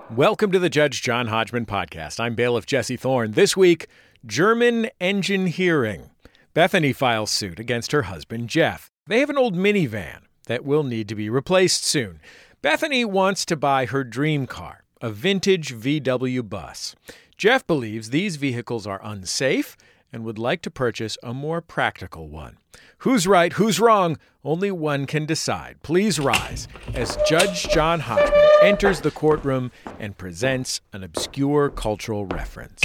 Welcome to the Judge John Hodgman podcast. I'm bailiff Jesse Thorne. This week, German engine hearing. Bethany files suit against her husband, Jeff. They have an old minivan that will need to be replaced soon. Bethany wants to buy her dream car, a vintage VW bus. Jeff believes these vehicles are unsafe and would like to purchase a more practical one. Who's right, who's wrong? Only one can decide. Please rise as Judge John Hodgman enters the courtroom and presents an obscure cultural reference.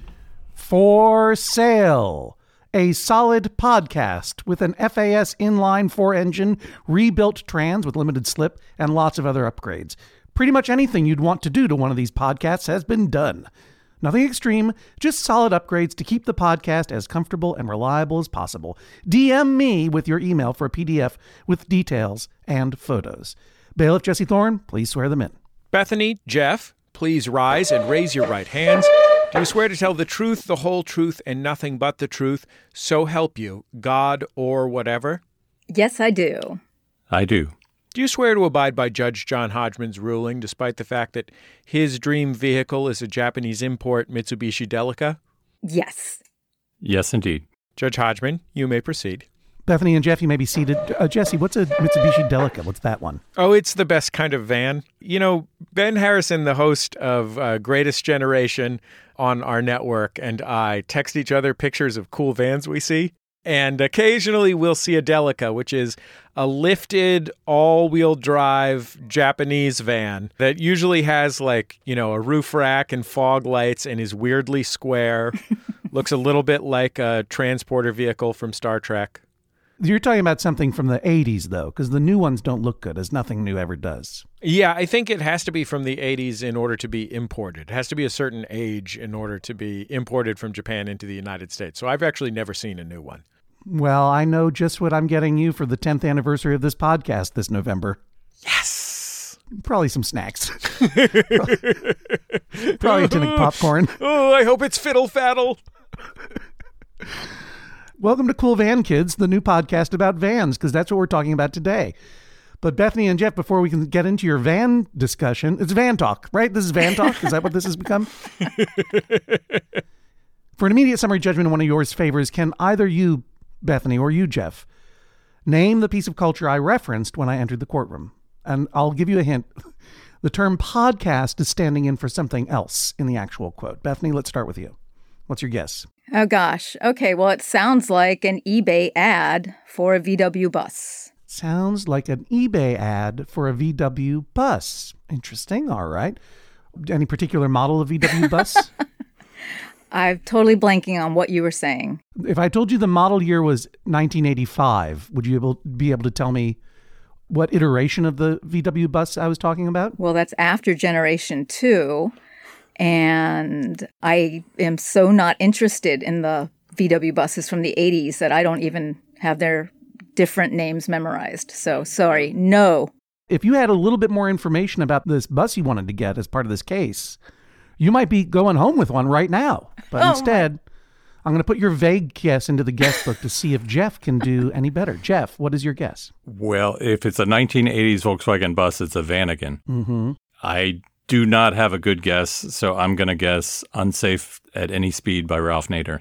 For Sale, a solid podcast with an FAS inline 4-engine, rebuilt trans with limited slip, and lots of other upgrades. Pretty much anything you'd want to do to one of these podcasts has been done. Nothing extreme, just solid upgrades to keep the podcast as comfortable and reliable as possible. DM me with your email for a PDF with details and photos. Bailiff Jesse Thorne, please swear them in. Bethany, Jeff, please rise and raise your right hands. Do you swear to tell the truth, the whole truth, and nothing but the truth, so help you, God or whatever? Yes, I do. I do. Do you swear to abide by Judge John Hodgman's ruling, despite the fact that his dream vehicle is a Japanese import Mitsubishi Delica? Yes. Yes, indeed. Judge Hodgman, you may proceed. Bethany and Jeff, you may be seated. Jesse, what's a Mitsubishi Delica? What's that one? Oh, it's the best kind of van. You know, Ben Harrison, the host of Greatest Generation on our network, and I text each other pictures of cool vans we see. And occasionally we'll see a Delica, which is a lifted all-wheel drive Japanese van that usually has like, you know, a roof rack and fog lights and is weirdly square. Looks a little bit like a transporter vehicle from Star Trek. You're talking about something from the 80s, though, because the new ones don't look good, as nothing new ever does. Yeah, I think it has to be from the 80s in order to be imported. It has to be a certain age in order to be imported from Japan into the United States. So I've actually never seen a new one. Well, I know just what I'm getting you for the 10th anniversary of this podcast this November. Yes! Probably some snacks. Probably a tin of popcorn. Oh, I hope it's Fiddle Faddle. Welcome to Cool Van Kids, the new podcast about vans, because that's what we're talking about today. But Bethany and Jeff, before we can get into your van discussion, it's van talk, right? This is van talk? Is that what this has become? For an immediate summary judgment on one of yours favors, can either you, Bethany, or you, Jeff, name the piece of culture I referenced when I entered the courtroom? And I'll give you a hint. The term podcast is standing in for something else in the actual quote. Bethany, let's start with you. What's your guess? Oh, gosh. Okay, well, it sounds like an eBay ad for a VW bus. Sounds like an eBay ad for a VW bus. Interesting. All right. Any particular model of VW bus? I'm totally blanking on what you were saying. If I told you the model year was 1985, would you be able to tell me what iteration of the VW bus I was talking about? Well, that's after Generation 2. And I am so not interested in the VW buses from the 80s that I don't even have their different names memorized. So sorry, no. If you had a little bit more information about this bus you wanted to get as part of this case, you might be going home with one right now. But instead, I'm going to put your vague guess into the guest book to see if Jeff can do any better. Jeff, what is your guess? Well, if it's a 1980s Volkswagen bus, it's a Vanagon. Mm-hmm. I do not have a good guess, so I'm going to guess Unsafe at Any Speed by Ralph Nader.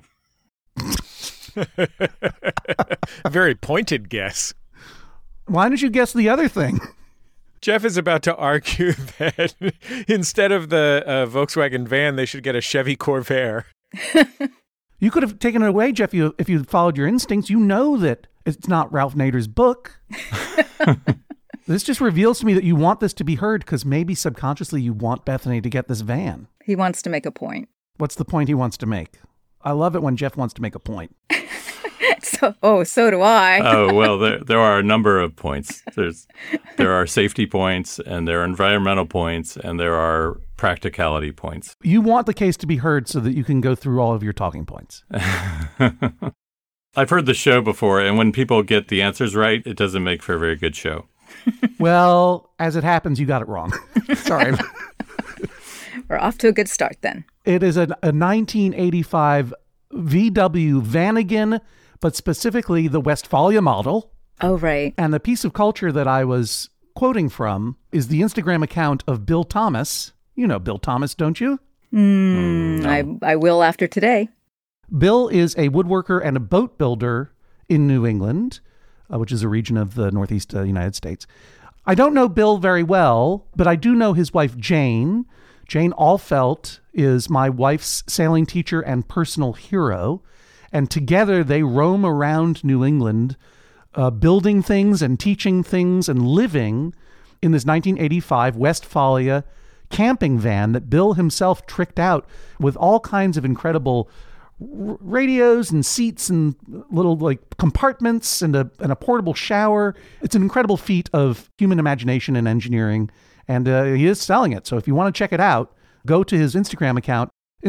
A very pointed guess. Why don't you guess the other thing? Jeff is about to argue that instead of the Volkswagen van, they should get a Chevy Corvair. You could have taken it away, Jeff, if you followed your instincts. You know that it's not Ralph Nader's book. This just reveals to me that you want this to be heard because maybe subconsciously you want Bethany to get this van. He wants to make a point. What's the point he wants to make? I love it when Jeff wants to make a point. So do I. Oh, well, there are a number of points. There are safety points, and there are environmental points, and there are practicality points. You want the case to be heard so that you can go through all of your talking points. I've heard the show before, and when people get the answers right, it doesn't make for a very good show. Well, as it happens, you got it wrong. Sorry. We're off to a good start then. It is a 1985 VW Vanagon, but specifically the Westfalia model. Oh, right. And the piece of culture that I was quoting from is the Instagram account of Bill Thomas, You know Bill Thomas, don't you? No. I will after today. Bill is a woodworker and a boat builder in New England, which is a region of the Northeast United States. I don't know Bill very well, but I do know his wife, Jane. Jane Allfelt is my wife's sailing teacher and personal hero. And together they roam around New England, building things and teaching things and living in this 1985 Westfalia camping van that Bill himself tricked out with all kinds of incredible radios and seats and little like compartments and a portable shower. It's an incredible feat of human imagination and engineering, and he is selling it. So if you want to check it out, go to his Instagram account,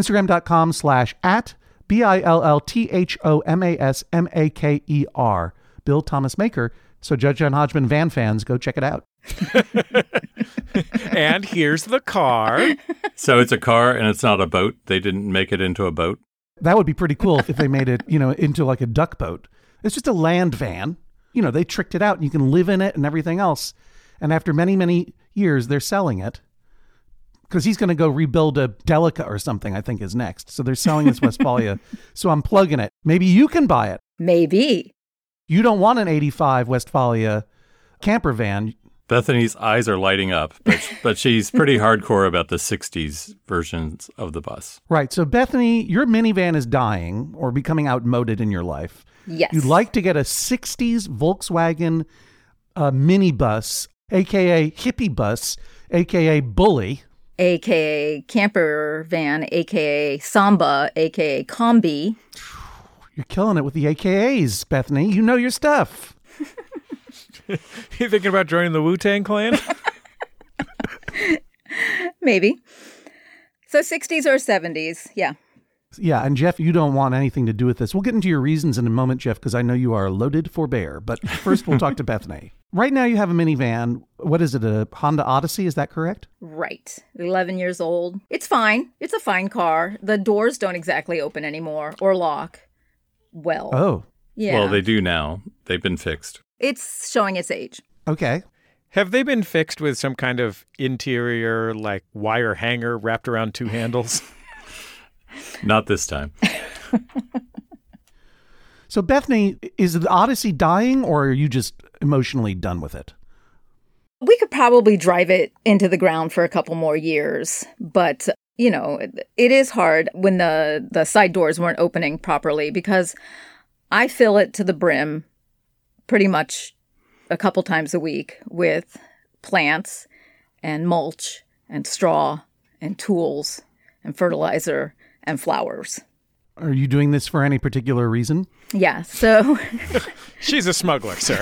instagram.com/@BILLTHOMASMAKER, Bill Thomas Maker. So Judge John Hodgman van fans, go check it out. And here's the car. So it's a car and it's not a boat. They didn't make it into a boat. That would be pretty cool if they made it, into like a duck boat. It's just a land van. They tricked it out and you can live in it and everything else. And after many, many years, they're selling it because he's going to go rebuild a Delica or something, I think is next. So they're selling this Westfalia. So I'm plugging it. Maybe you can buy it. Maybe. You don't want an 85 Westfalia camper van. Bethany's eyes are lighting up, but she's pretty hardcore about the 60s versions of the bus. Right. So Bethany, your minivan is dying or becoming outmoded in your life. Yes. You'd like to get a 60s Volkswagen minibus, a.k.a. hippie bus, a.k.a. bully. AKA camper van, AKA Samba, AKA Combi. You're killing it with the AKAs, Bethany. You know your stuff. You thinking about joining the Wu-Tang Clan? Maybe. So 60s or 70s, yeah. Yeah, and Jeff, you don't want anything to do with this. We'll get into your reasons in a moment, Jeff, because I know you are loaded for bear. But first, we'll talk to Bethany. Right now, you have a minivan. What is it, a Honda Odyssey? Is that correct? Right. 11 years old. It's fine. It's a fine car. The doors don't exactly open anymore or lock. Well. Oh. Yeah. Well, they do now. They've been fixed. It's showing its age. Okay. Have they been fixed with some kind of interior, like wire hanger wrapped around two handles? Not this time. So, Bethany, is the Odyssey dying or are you just emotionally done with it? We could probably drive it into the ground for a couple more years, but, it is hard when the side doors weren't opening properly because I fill it to the brim pretty much a couple times a week with plants and mulch and straw and tools and fertilizer and flowers. Are you doing this for any particular reason? Yeah, so... She's a smuggler, sir.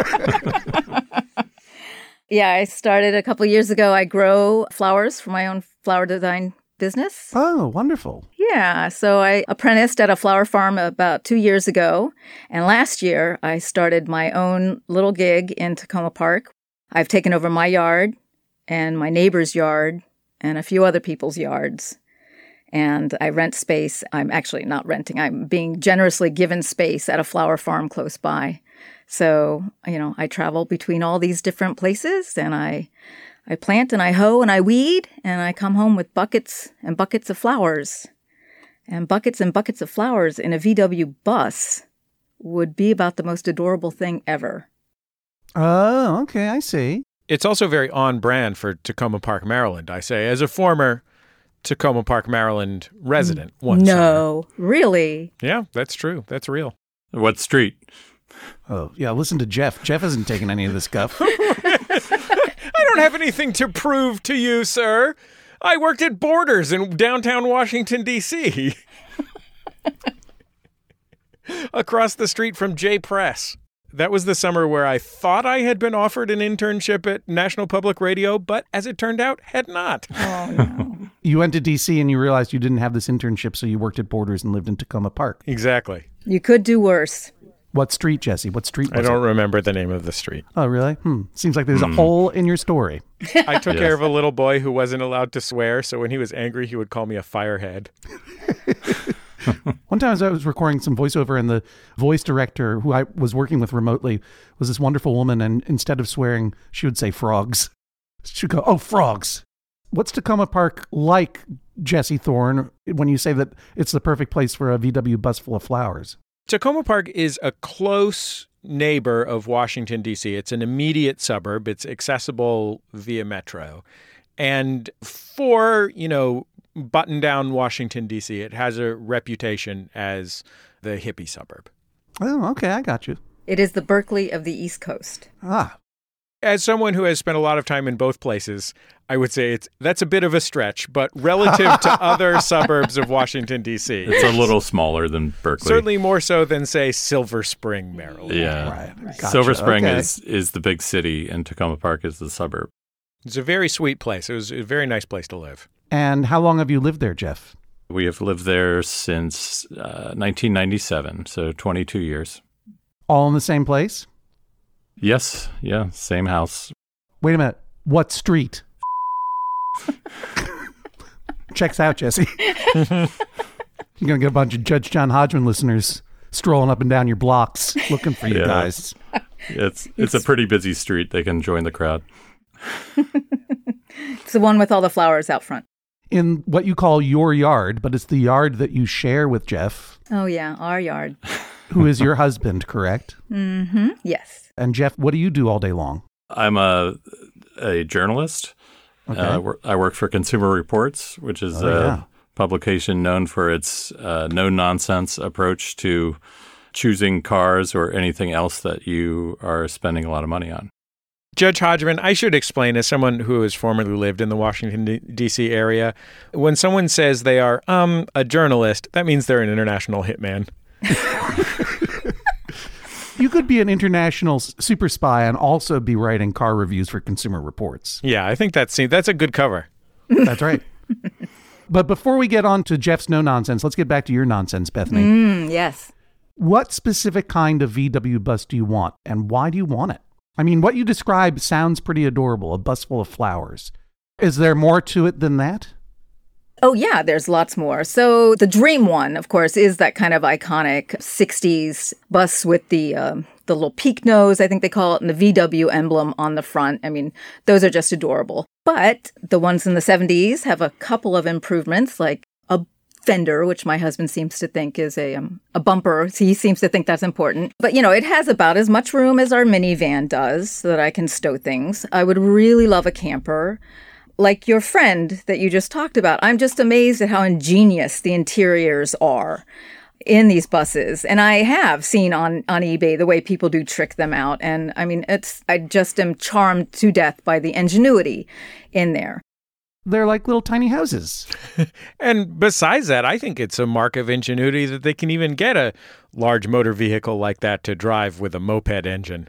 Yeah, I started a couple years ago. I grow flowers for my own flower design business. Oh, wonderful. Yeah, so I apprenticed at a flower farm about 2 years ago. And last year, I started my own little gig in Tacoma Park. I've taken over my yard and my neighbor's yard and a few other people's yards. And I rent space. I'm actually not renting. I'm being generously given space at a flower farm close by. So, I travel between all these different places and I plant and I hoe and I weed and I come home with buckets and buckets of flowers. And buckets of flowers in a VW bus would be about the most adorable thing ever. Oh, okay. I see. It's also very on brand for Tacoma Park, Maryland, I say, as a former Tacoma Park, Maryland resident once. No, really? Yeah, that's true. That's real. What street? Oh, yeah. Listen to Jeff. Jeff hasn't taken any of this guff. I don't have anything to prove to you, sir. I worked at Borders in downtown Washington, D.C. Across the street from J Press. That was the summer where I thought I had been offered an internship at National Public Radio, but as it turned out, had not. Oh, no. You went to D.C. and you realized you didn't have this internship, so you worked at Borders and lived in Tacoma Park. Exactly. You could do worse. What street, Jesse? What street was I don't it? remember the name of the street. Oh, really? Seems like there's a hole in your story. I took care of a little boy who wasn't allowed to swear, so when he was angry, he would call me a firehead. One time I was recording some voiceover and the voice director who I was working with remotely was this wonderful woman, and instead of swearing, she would say frogs. She would go, "Oh, frogs." What's Tacoma Park like, Jesse Thorne, when you say that it's the perfect place for a VW bus full of flowers? Tacoma Park is a close neighbor of Washington, D.C. It's an immediate suburb. It's accessible via metro. And for, button-down Washington, D.C., it has a reputation as the hippie suburb. Oh, okay, I got you. It is the Berkeley of the East Coast. Ah. As someone who has spent a lot of time in both places, I would say that's a bit of a stretch, but relative to other suburbs of Washington, D.C. It's a little smaller than Berkeley. Certainly more so than, say, Silver Spring, Maryland. Yeah. Right. Gotcha. Silver Spring Okay. is the big city, and Tacoma Park is the suburb. It's a very sweet place. It was a very nice place to live. And how long have you lived there, Jeff? We have lived there since 1997, so 22 years. All in the same place? Yes, yeah, same house. Wait a minute. What street? Checks out, Jesse. You're going to get a bunch of Judge John Hodgman listeners strolling up and down your blocks looking for you Yeah. guys. It's a pretty busy street. They can join the crowd. It's the one with all the flowers out front. In what you call your yard, but it's the yard that you share with Jeff, Oh, yeah, our yard. who is your husband, correct? Mm-hmm. Yes. And Jeff, what do you do all day long? I'm a journalist. Okay. I work for Consumer Reports, which is yeah. publication known for its no-nonsense approach to choosing cars or anything else that you are spending a lot of money on. Judge Hodgman, I should explain, as someone who has formerly lived in the Washington, D.C. area, when someone says they are a journalist, that means they're an international hitman. You could be an international super spy and also be writing car reviews for Consumer Reports. Yeah, I think that's a good cover. That's right. But before we get on to Jeff's no-nonsense, let's get back to your nonsense, Bethany. Yes. What specific kind of VW bus do you want, and why do you want it? I mean, what you described sounds pretty adorable, a bus full of flowers. Is there more to it than that? Oh, yeah, there's lots more. So the dream one, of course, is that kind of iconic 60s bus with the little peak nose, I think they call it, and the VW emblem on the front. I mean, those are just adorable. But the ones in the 70s have a couple of improvements, like a fender, which my husband seems to think is a bumper. He seems to think that's important. But, it has about as much room as our minivan does so that I can stow things. I would really love a camper. Like your friend that you just talked about, I'm just amazed at how ingenious the interiors are in these buses. And I have seen on eBay the way people do trick them out. And I mean, I just am charmed to death by the ingenuity in there. They're like little tiny houses. And besides that, I think it's a mark of ingenuity that they can even get a large motor vehicle like that to drive with a moped engine.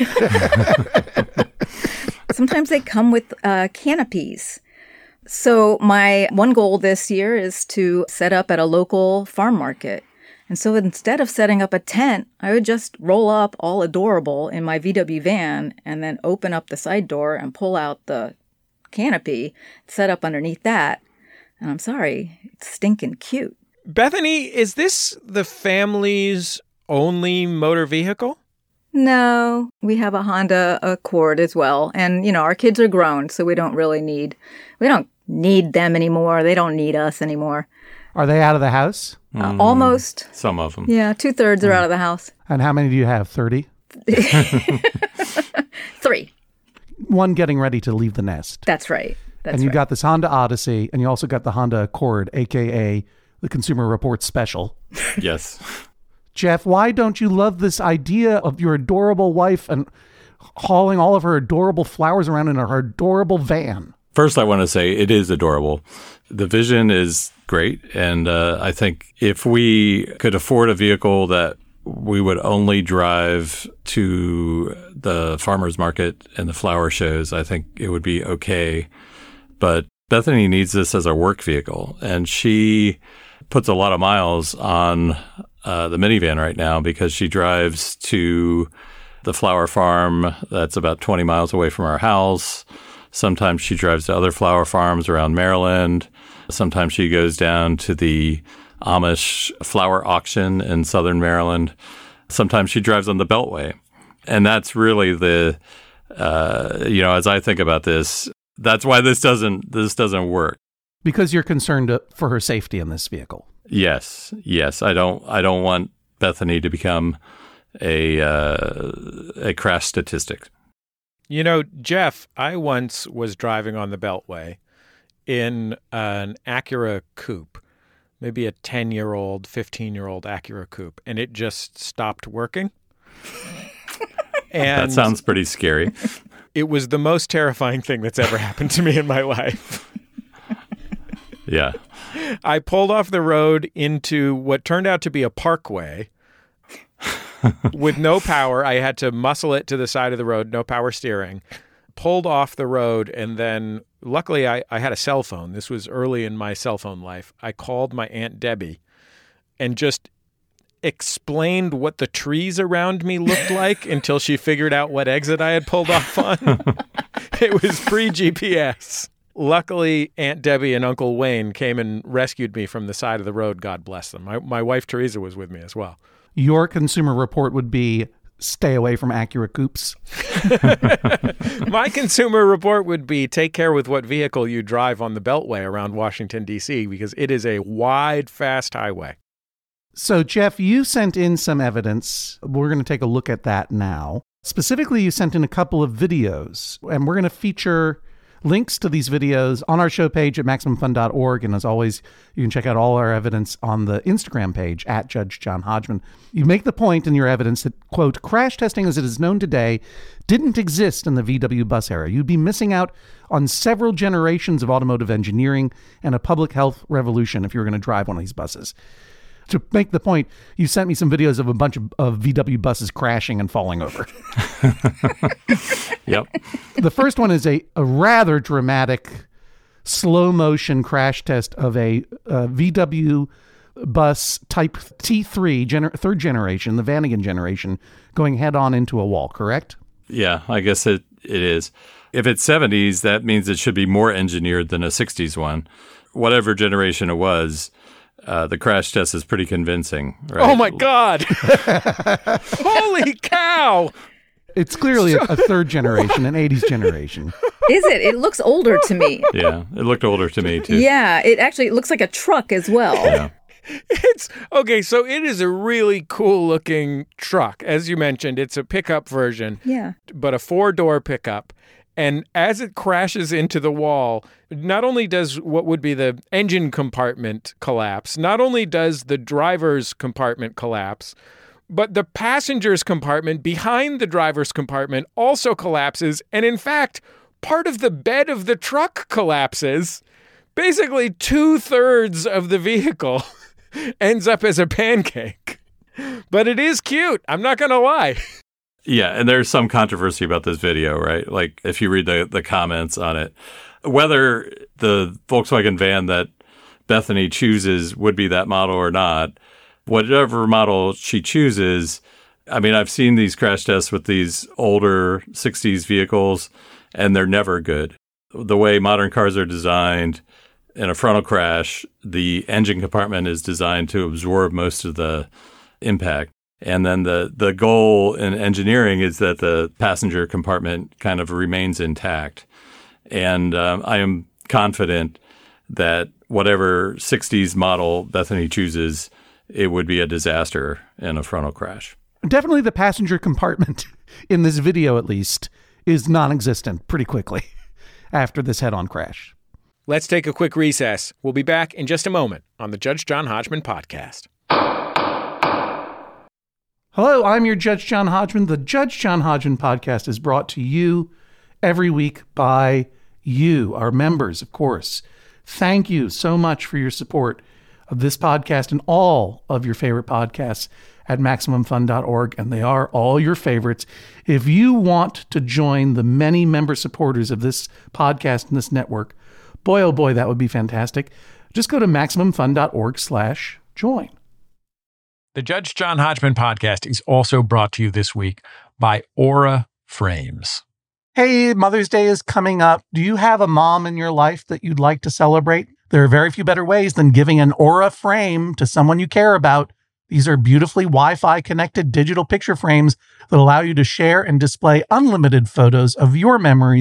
Sometimes they come with canopies. So my one goal this year is to set up at a local farm market. And so instead of setting up a tent, I would just roll up all adorable in my VW van and then open up the side door and pull out the canopy, set up underneath that. And I'm sorry, it's stinking cute. Bethany, is this the family's only motor vehicle? No, we have a Honda Accord as well. And, our kids are grown, so we don't need them anymore. They don't need us anymore. Are they out of the house? Almost. Some of them. Yeah, 2/3 are out of the house. And how many do you have? 30? 3. One getting ready to leave the nest. That's right. And you got this Honda Odyssey, and you also got the Honda Accord, a.k.a. the Consumer Reports Special. Yes. Jeff, why don't you love this idea of your adorable wife and hauling all of her adorable flowers around in her adorable van? First, I want to say it is adorable. The vision is great. And I think if we could afford a vehicle that we would only drive to the farmer's market and the flower shows, I think it would be okay. But Bethany needs this as a work vehicle. And she puts a lot of miles on the minivan right now because she drives to the flower farm that's about 20 miles away from our house. Sometimes she drives to other flower farms around Maryland. Sometimes she goes down to the Amish flower auction in southern Maryland. Sometimes she drives on the Beltway. And that's really as I think about this, That's why this doesn't work. Because you're concerned for her safety in this vehicle. Yes. I don't want Bethany to become a crash statistic. You know, Jeff, I once was driving on the Beltway in an Acura Coupe, maybe a 10-year-old, 15-year-old Acura Coupe, and it just stopped working. And that sounds pretty scary. It was the most terrifying thing that's ever happened to me in my life. Yeah. I pulled off the road into what turned out to be a parkway with no power. I had to muscle it to the side of the road, no power steering. Pulled off the road, and then luckily I had a cell phone. This was early in my cell phone life. I called my Aunt Debbie and just explained what the trees around me looked like until she figured out what exit I had pulled off on. It was pre-GPS. Luckily, Aunt Debbie and Uncle Wayne came and rescued me from the side of the road. God bless them. My wife, Teresa, was with me as well. Your consumer report would be, stay away from Acura Coupes. My consumer report would be, take care with what vehicle you drive on the Beltway around Washington, D.C., because it is a wide, fast highway. So, Jeff, you sent in some evidence. We're going to take a look at that now. Specifically, you sent in a couple of videos, and we're going to feature links to these videos on our show page at MaximumFun.org. And as always, you can check out all our evidence on the Instagram page at Judge John Hodgman. You make the point in your evidence that, quote, crash testing as it is known today didn't exist in the VW bus era. You'd be missing out on several generations of automotive engineering and a public health revolution if you were going to drive one of these buses. To make the point, you sent me some videos of a bunch of VW buses crashing and falling over. Yep. The first one is a rather dramatic slow motion crash test of a VW bus type T3, third generation, the Vanagon generation, going head on into a wall, correct? Yeah, I guess it is. If it's 70s, that means it should be more engineered than a 60s one. Whatever generation it was, the crash test is pretty convincing, right? Oh, my God. Holy cow. It's clearly a third generation, an 80s generation. Is it? It looks older to me. Yeah, it looked older to me, too. Yeah, it looks like a truck as well. Yeah. It's okay. So it is a really cool looking truck. As you mentioned, it's a pickup version. Yeah. But a 4-door pickup. And as it crashes into the wall, not only does what would be the engine compartment collapse, not only does the driver's compartment collapse, but the passenger's compartment behind the driver's compartment also collapses. And in fact, part of the bed of the truck collapses. Basically, 2/3 of the vehicle ends up as a pancake. But it is cute. I'm not going to lie. Yeah, and there's some controversy about this video, right? Like, if you read the comments on it, whether the Volkswagen van that Bethany chooses would be that model or not, whatever model she chooses, I mean, I've seen these crash tests with these older 60s vehicles, and they're never good. The way modern cars are designed, in a frontal crash, the engine compartment is designed to absorb most of the impact. And then the goal in engineering is that the passenger compartment kind of remains intact. And I am confident that whatever 60s model Bethany chooses, it would be a disaster in a frontal crash. Definitely the passenger compartment, in this video at least, is non-existent pretty quickly after this head-on crash. Let's take a quick recess. We'll be back in just a moment on the Judge John Hodgman podcast. Hello, I'm your Judge John Hodgman. The Judge John Hodgman podcast is brought to you every week by you, our members, of course. Thank you so much for your support of this podcast and all of your favorite podcasts at MaximumFun.org, and they are all your favorites. If you want to join the many member supporters of this podcast and this network, boy, oh boy, that would be fantastic. Just go to MaximumFun.org/join. The Judge John Hodgman podcast is also brought to you this week by Aura Frames. Hey, Mother's Day is coming up. Do you have a mom in your life that you'd like to celebrate? There are very few better ways than giving an Aura frame to someone you care about. These are beautifully Wi-Fi connected digital picture frames that allow you to share and display unlimited photos of your memories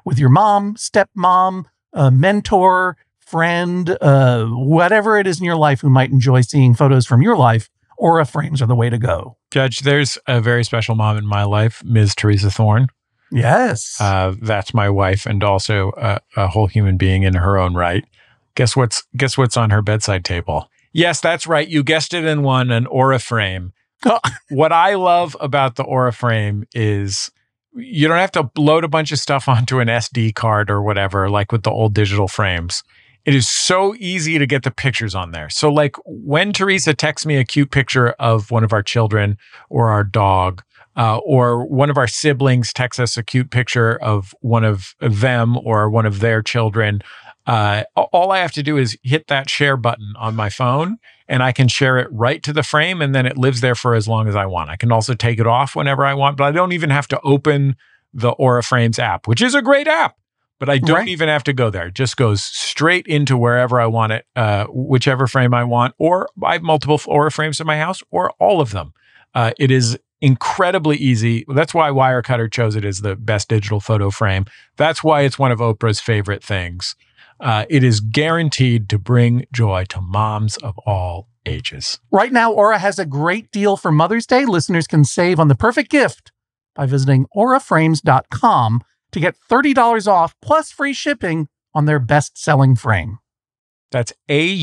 with your mom, stepmom, mentor, friend, whatever it is in your life who might enjoy seeing photos from your life, Aura frames are the way to go. Judge, there's a very special mom in my life, Ms. Teresa Thorne. Yes. That's my wife and also a whole human being in her own right. Guess what's on her bedside table? Yes, that's right. You guessed it in one, an Aura frame. What I love about the Aura frame is you don't have to load a bunch of stuff onto an SD card or whatever, like with the old digital frames. It is so easy to get the pictures on there. So like when Teresa texts me a cute picture of one of our children or our dog, or one of our siblings texts us a cute picture of one of them or one of their children, all I have to do is hit that share button on my phone and I can share it right to the frame and then it lives there for as long as I want. I can also take it off whenever I want, but I don't even have to open the Aura Frames app, which is a great app, but I don't even have to go there. It just goes straight into wherever I want it, whichever frame I want, or I have multiple Aura Frames in my house or all of them. It is incredibly easy. That's why Wirecutter chose it as the best digital photo frame. That's why it's one of Oprah's favorite things. It is guaranteed to bring joy to moms of all ages. Right now, Aura has a great deal for Mother's Day. Listeners can save on the perfect gift by visiting auraframes.com to get $30 off plus free shipping on their best-selling frame. That's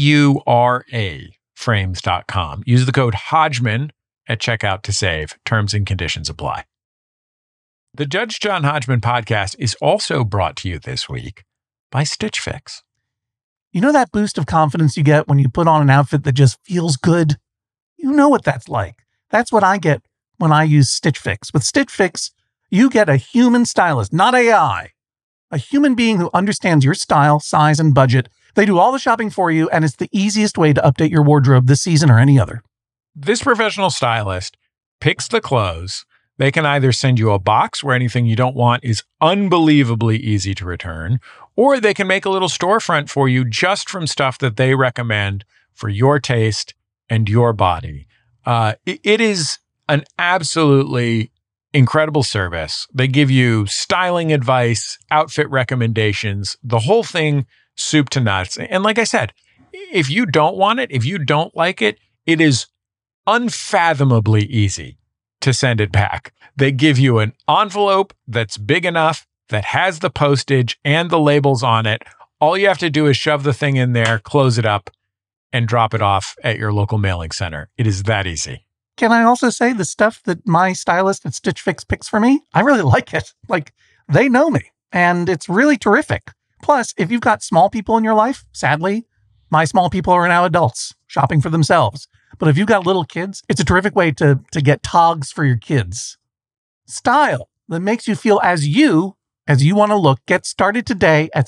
AURA frames.com. Use the code Hodgman at checkout to save. Terms and conditions apply. The Judge John Hodgman podcast is also brought to you this week by Stitch Fix. You know that boost of confidence you get when you put on an outfit that just feels good? You know what that's like. That's what I get when I use Stitch Fix. With Stitch Fix, you get a human stylist, not AI. A human being who understands your style, size, and budget. They do all the shopping for you, and it's the easiest way to update your wardrobe this season or any other. This professional stylist picks the clothes. They can either send you a box where anything you don't want is unbelievably easy to return, or they can make a little storefront for you just from stuff that they recommend for your taste and your body. It is an absolutely incredible service. They give you styling advice, outfit recommendations, the whole thing soup to nuts. And like I said, if you don't want it, if you don't like it, it is unfathomably easy to send it back. They give you an envelope that's big enough, that has the postage and the labels on it. All you have to do is shove the thing in there, close it up, and drop it off at your local mailing center. It is that easy. Can I also say the stuff that my stylist at Stitch Fix picks for me? I really like it. Like, they know me, and it's really terrific. Plus, if you've got small people in your life, sadly, my small people are now adults shopping for themselves. But if you've got little kids, it's a terrific way to get togs for your kids. Style that makes you feel as you want to look. Get started today at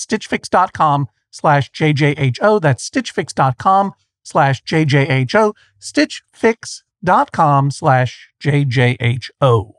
stitchfix.com/JJHO. That's stitchfix.com/JJHO. stitchfix.com/JJHO.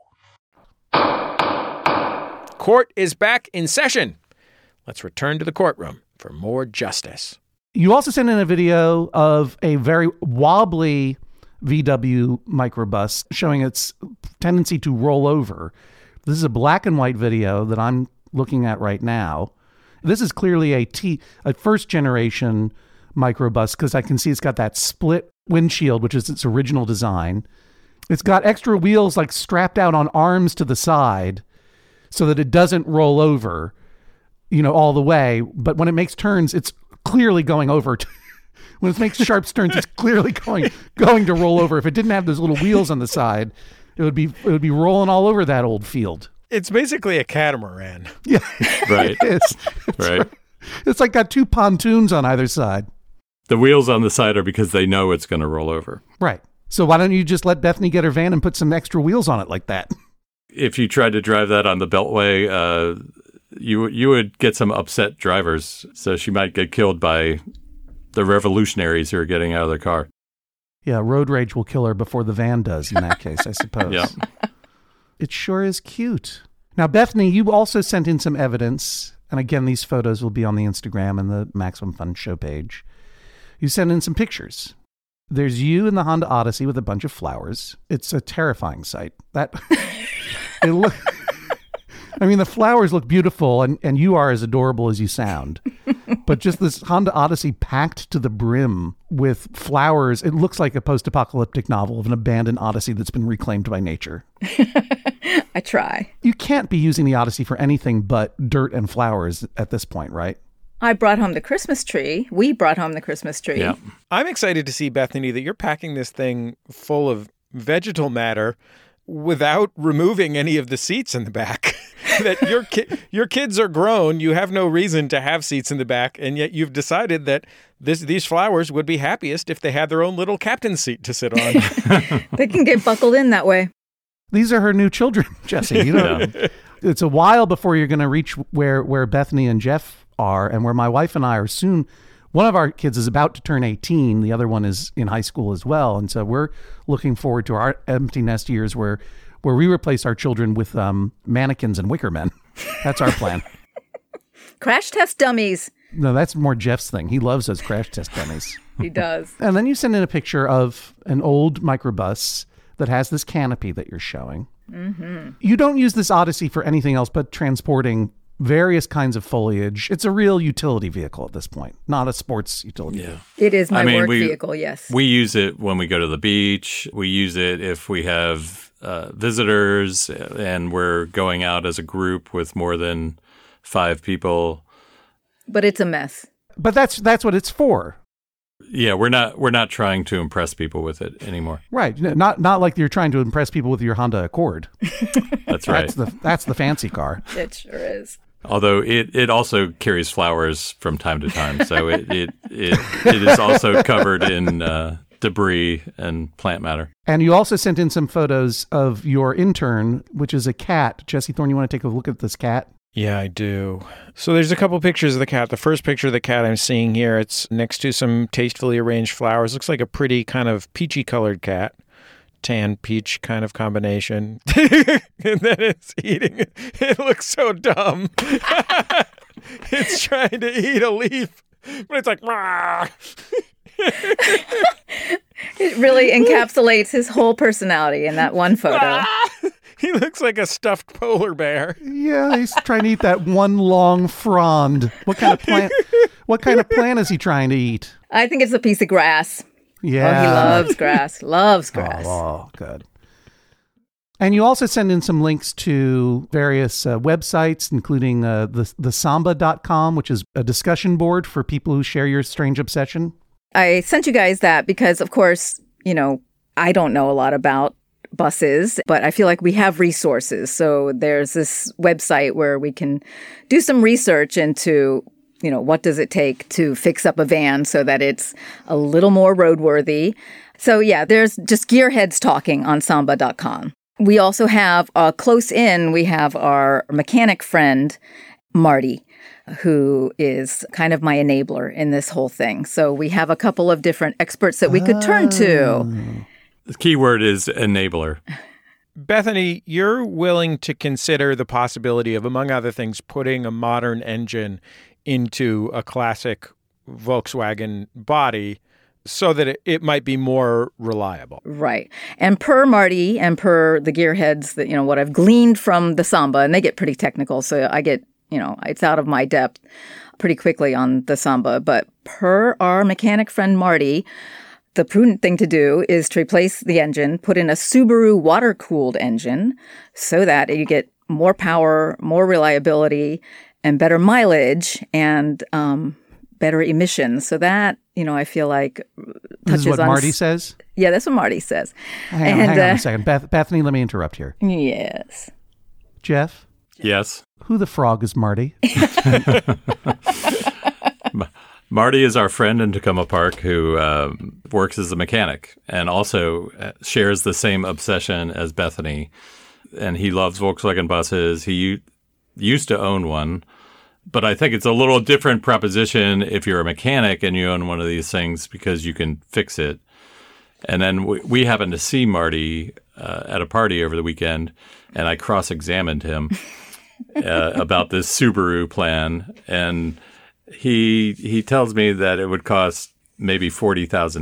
Court is back in session. Let's return to the courtroom for more justice. You also sent in a video of a very wobbly VW microbus showing its tendency to roll over. This is a black and white video that I'm looking at right now. This is clearly a first generation microbus because I can see it's got that split windshield, which is its original design. It's got extra wheels like strapped out on arms to the side so that it doesn't roll over, all the way. But when it makes turns, it's clearly going over. When it makes sharp turns, it's clearly going to roll over. If it didn't have those little wheels on the side, it would be rolling all over that old field. It's basically a catamaran. Yeah, Right. It's Right. It's like got two pontoons on either side. The wheels on the side are because they know it's going to roll over. Right. So why don't you just let Bethany get her van and put some extra wheels on it like that? If you tried to drive that on the Beltway, you would get some upset drivers. So she might get killed by the revolutionaries who are getting out of their car. Yeah, road rage will kill her before the van does in that case, I suppose. Yeah. It sure is cute. Now, Bethany, you also sent in some evidence. And again, these photos will be on the Instagram and the Maximum Fun show page. You sent in some pictures. There's you in the Honda Odyssey with a bunch of flowers. It's a terrifying sight. I mean, the flowers look beautiful, and you are as adorable as you sound. But just this Honda Odyssey packed to the brim with flowers, it looks like a post-apocalyptic novel of an abandoned Odyssey that's been reclaimed by nature. I try. You can't be using the Odyssey for anything but dirt and flowers at this point, right? I brought home the Christmas tree. We brought home the Christmas tree. Yeah. I'm excited to see, Bethany, that you're packing this thing full of vegetal matter without removing any of the seats in the back. That your kids are grown, you have no reason to have seats in the back, and yet you've decided that these flowers would be happiest if they had their own little captain's seat to sit on. They can get buckled in that way. These are her new children, Jesse. You know, it's a while before you're going to reach where Bethany and Jeff are, and where my wife and I are soon. One of our kids is about to turn 18. The other one is in high school as well. And so we're looking forward to our empty nest years where we replace our children with mannequins and wicker men. That's our plan. Crash test dummies. No, that's more Jeff's thing. He loves those crash test dummies. He does. And then you send in a picture of an old microbus that has this canopy that you're showing. Mm-hmm. You don't use this Odyssey for anything else but transporting various kinds of foliage. It's a real utility vehicle at this point, not a sports utility vehicle. It is my work vehicle, yes. We use it when we go to the beach. We use it if we have visitors and we're going out as a group with more than 5 people. But it's a mess. But that's what it's for. Yeah, we're not trying to impress people with it anymore. Right. Not like you're trying to impress people with your Honda Accord. That's right. That's the fancy car. It sure is. Although it also carries flowers from time to time, so it is also covered in debris and plant matter. And you also sent in some photos of your intern, which is a cat. Jesse Thorne, you want to take a look at this cat? Yeah, I do. So there's a couple pictures of the cat. The first picture of the cat I'm seeing here, it's next to some tastefully arranged flowers. Looks like a pretty kind of peachy colored cat. Tan peach kind of combination. And then it's eating. It looks so dumb. It's trying to eat a leaf, but it's like, rah. It really encapsulates his whole personality in that one photo. He looks like a stuffed polar bear. Yeah, he's trying to eat that one long frond. What kind of plant is he trying to eat? I think it's a piece of grass. Yeah. Oh, he loves grass. Loves grass. Oh, good. And you also send in some links to various websites, including the Samba.com, which is a discussion board for people who share your strange obsession. I sent you guys that because, of course, I don't know a lot about buses, but I feel like we have resources. So there's this website where we can do some research into what does it take to fix up a van so that it's a little more roadworthy. So yeah, there's just gearheads talking on Samba.com. We also have close in, we have our mechanic friend, Marty, who is kind of my enabler in this whole thing. So we have a couple of different experts that we could turn to. The key word is enabler. Bethany, you're willing to consider the possibility of, among other things, putting a modern engine into a classic Volkswagen body so that it might be more reliable. Right. And per Marty and per the gearheads that, what I've gleaned from the Samba, and they get pretty technical, so I get, it's out of my depth pretty quickly on the Samba. But per our mechanic friend Marty, the prudent thing to do is to replace the engine, put in a Subaru water-cooled engine so that you get more power, more reliability, and better mileage and better emissions. So that, I feel like touches on... This is what Marty says? Yeah, that's what Marty says. Hang on a second. Bethany, let me interrupt here. Yes. Jeff? Yes? Who the frog is Marty? Marty is our friend in Tacoma Park who works as a mechanic and also shares the same obsession as Bethany. And he loves Volkswagen buses. He used to own one. But I think it's a little different proposition if you're a mechanic and you own one of these things because you can fix it. And then we happened to see Marty at a party over the weekend, and I cross-examined him about this Subaru plan. And he tells me that it would cost maybe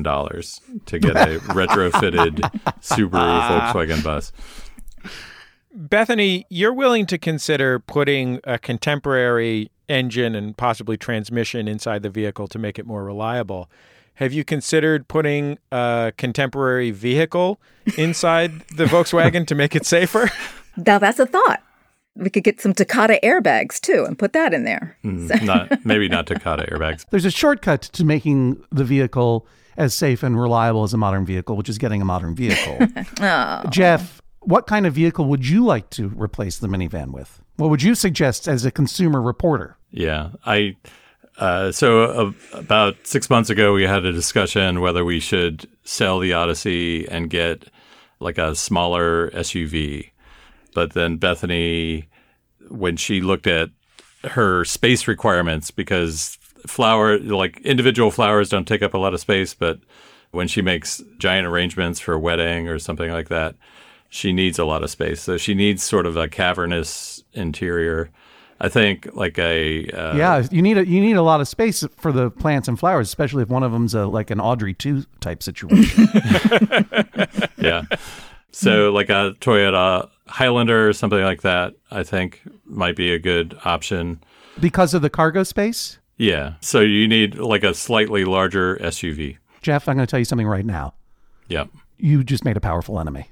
$40,000 to get a retrofitted Subaru Volkswagen bus. Bethany, you're willing to consider putting a contemporary engine and possibly transmission inside the vehicle to make it more reliable. Have you considered putting a contemporary vehicle inside the Volkswagen to make it safer? Now, that's a thought. We could get some Takata airbags, too, and put that in there. Maybe not Takata airbags. There's a shortcut to making the vehicle as safe and reliable as a modern vehicle, which is getting a modern vehicle. Oh. Jeff, what kind of vehicle would you like to replace the minivan with? What would you suggest as a consumer reporter? Yeah, about 6 months ago, we had a discussion whether we should sell the Odyssey and get like a smaller SUV. But then Bethany, when she looked at her space requirements, because individual flowers don't take up a lot of space, but when she makes giant arrangements for a wedding or something like that, she needs a lot of space. So she needs sort of a cavernous interior. I think like you need a lot of space for the plants and flowers, especially if one of them's like an Audrey 2 type situation. Yeah. So like a Toyota Highlander or something like that, I think might be a good option. Because of the cargo space? Yeah. So you need like a slightly larger SUV. Jeff, I'm going to tell you something right now. Yep. You just made a powerful enemy.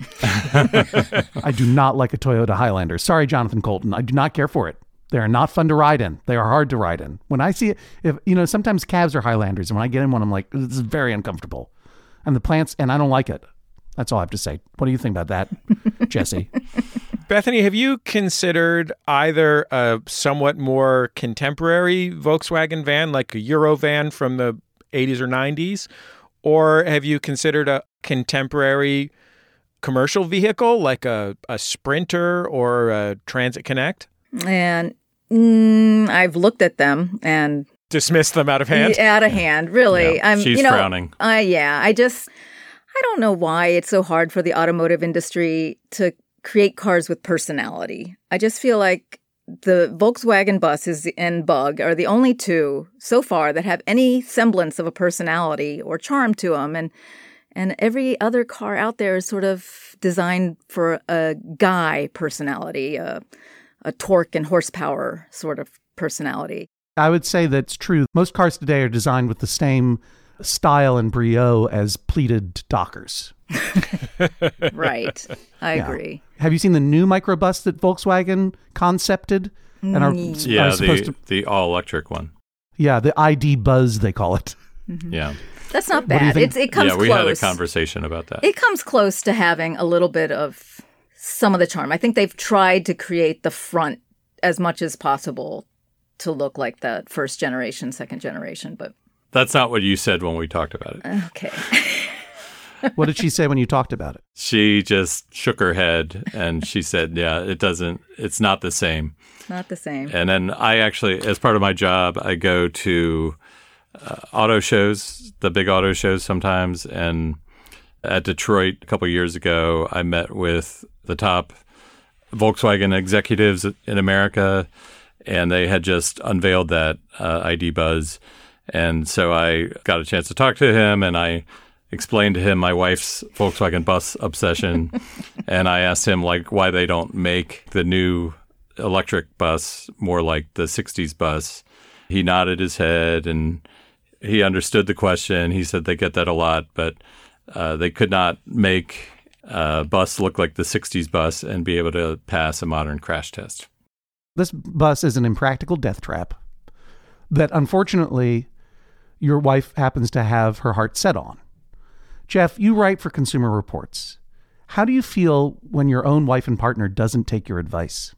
I do not like a Toyota Highlander. Sorry, Jonathan Colton. I do not care for it. They are not fun to ride in. They are hard to ride in. When I see it, sometimes cabs are Highlanders, and when I get in one, I'm like, this is very uncomfortable. And the plants, and I don't like it. That's all I have to say. What do you think about that, Jesse? Bethany, have you considered either a somewhat more contemporary Volkswagen van, like a Euro van from the 80s or 90s, or have you considered a contemporary commercial vehicle like a Sprinter or a Transit Connect? And I've looked at them and dismissed them out of hand. Out of hand, really. Yeah, she's frowning. I don't know why it's so hard for the automotive industry to create cars with personality. I just feel like the Volkswagen buses and Bug are the only two so far that have any semblance of a personality or charm to them, and every other car out there is sort of designed for a guy personality, a torque and horsepower sort of personality. I would say that's true. Most cars today are designed with the same style and brio as pleated Dockers. Right. I agree. Have you seen the new microbus that Volkswagen concepted? And the all-electric one. Yeah, the ID Buzz, they call it. Mm-hmm. Yeah. That's not bad. It comes close. We had a conversation about that. It comes close to having a little bit of some of the charm. I think they've tried to create the front as much as possible to look like the first generation, second generation, but that's not what you said when we talked about it. Okay. What did she say when you talked about it? She just shook her head and she said, yeah, it's not the same. Not the same. And then I actually, as part of my job, I go to auto shows, the big auto shows sometimes. And at Detroit a couple of years ago, I met with the top Volkswagen executives in America, and they had just unveiled that ID Buzz. And so I got a chance to talk to him, and I explained to him my wife's Volkswagen bus obsession. And I asked him why they don't make the new electric bus more like the 60s bus. He nodded his head and he understood the question. He said they get that a lot, but they could not make a bus look like the 60s bus and be able to pass a modern crash test. This bus is an impractical death trap that unfortunately your wife happens to have her heart set on. Jeff, you write for Consumer Reports. How do you feel when your own wife and partner doesn't take your advice?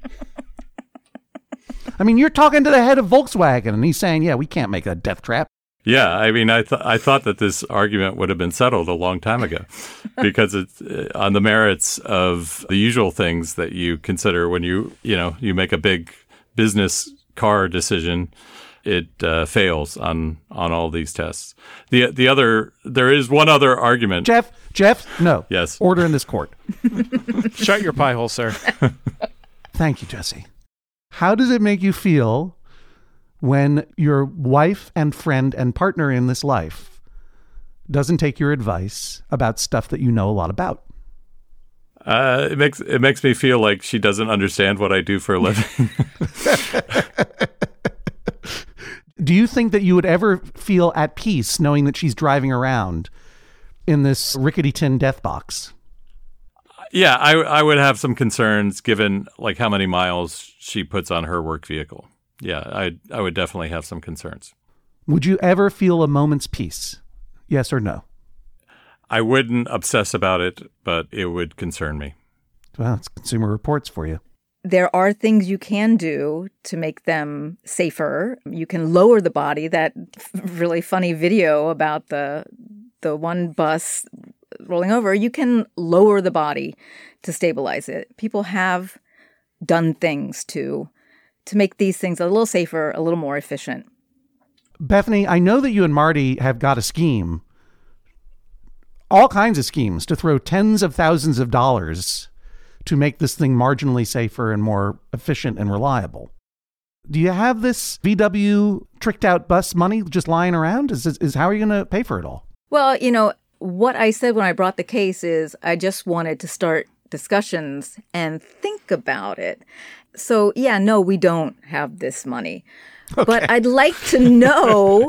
I mean, you're talking to the head of Volkswagen and he's saying, yeah, we can't make a death trap. Yeah, I mean, I thought that this argument would have been settled a long time ago because it's on the merits of the usual things that you consider when you make a big business car decision. It fails on all these tests. There is one other argument. Jeff, no. Yes. Order in this court. Shut your pie hole, sir. Thank you, Jesse. How does it make you feel when your wife and friend and partner in this life doesn't take your advice about stuff that you know a lot about? It makes me feel like she doesn't understand what I do for a living. Do you think that you would ever feel at peace knowing that she's driving around in this rickety tin death box? Yeah, I would have some concerns given like how many miles she puts on her work vehicle. Yeah, I would definitely have some concerns. Would you ever feel a moment's peace? Yes or no? I wouldn't obsess about it, but it would concern me. Well, it's Consumer Reports for you. There are things you can do to make them safer. You can lower the body. That really funny video about the one bus rolling over, you can lower the body to stabilize it. People have done things to make these things a little safer, a little more efficient. Bethany, I know that you and Marty have got a scheme, all kinds of schemes, to throw tens of thousands of dollars to make this thing marginally safer and more efficient and reliable. Do you have this VW tricked out bus money just lying around? Is how are you going to pay for it all? Well, what I said when I brought the case is I just wanted to start discussions and think about it. So, yeah, no, we don't have this money. Okay. But I'd like to know,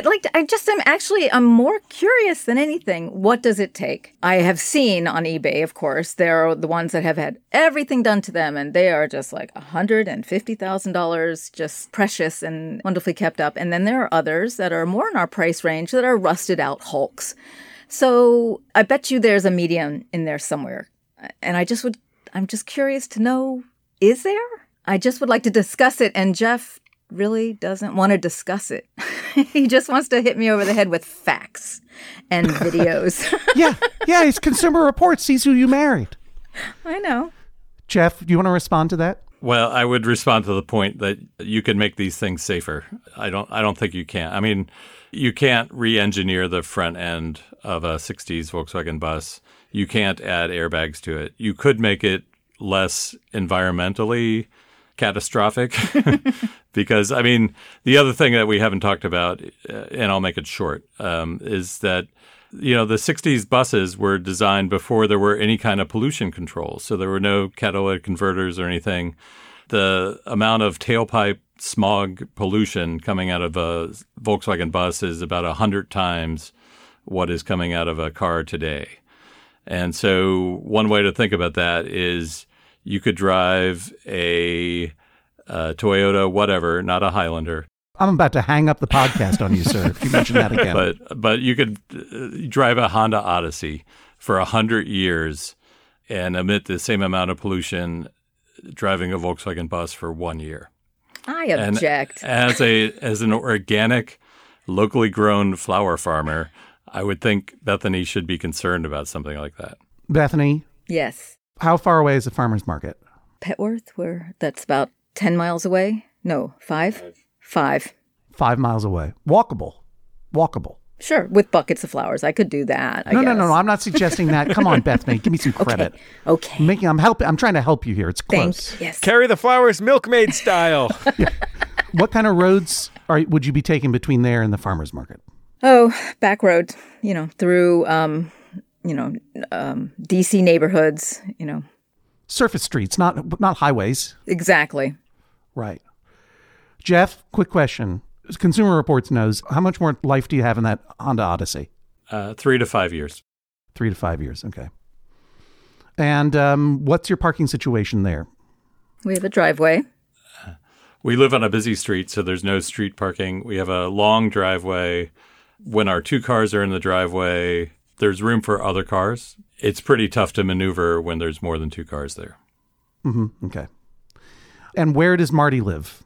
I'm more curious than anything. What does it take? I have seen on eBay, of course, there are the ones that have had everything done to them, and they are just like $150,000, just precious and wonderfully kept up. And then there are others that are more in our price range that are rusted out hulks. So I bet you there's a medium in there somewhere. And I'm just curious to know, is there? I just would like to discuss it. And Jeff really doesn't want to discuss it. He just wants to hit me over the head with facts and videos. Yeah, it's Consumer Reports. Sees who you married. I know. Jeff, do you want to respond to that? Well, I would respond to the point that you can make these things safer. I don't think you can. I mean, you can't re-engineer the front end of a 60s Volkswagen bus. You can't add airbags to it. You could make it less environmentally catastrophic because, I mean, the other thing that we haven't talked about, and I'll make it short, is that, the 60s buses were designed before there were any kind of pollution controls. So there were no catalytic converters or anything. The amount of tailpipe smog pollution coming out of a Volkswagen bus is about 100 times what is coming out of a car today. And so one way to think about that is you could drive a Toyota, whatever, not a Highlander. I'm about to hang up the podcast on you, sir, if you mention that again. But you could drive a Honda Odyssey for 100 years and emit the same amount of pollution driving a Volkswagen bus for 1 year. I object. And as an organic, locally grown flower farmer, I would think Bethany should be concerned about something like that. Bethany? Yes. How far away is the farmer's market? Petworth, that's about 10 miles away? No, 5? 5. 5 miles away. Walkable. Sure, with buckets of flowers. I could do that, I guess. No. I'm not suggesting that. Come on, Bethany. Give me some credit. Okay. I'm trying to help you here. It's close. Yes. Carry the flowers milkmaid style. Yeah. What kind of roads would you be taking between there and the farmer's market? Oh, back road, through, DC neighborhoods, Surface streets, not highways. Exactly. Right. Jeff, quick question. Consumer Reports knows, how much more life do you have in that Honda Odyssey? 3 to 5 years. 3 to 5 years. Okay. And what's your parking situation there? We have a driveway. We live on a busy street, so there's no street parking. We have a long driveway. When our 2 cars are in the driveway, there's room for other cars. It's pretty tough to maneuver when there's more than 2 cars there. Mm-hmm. Okay. And where does Marty live?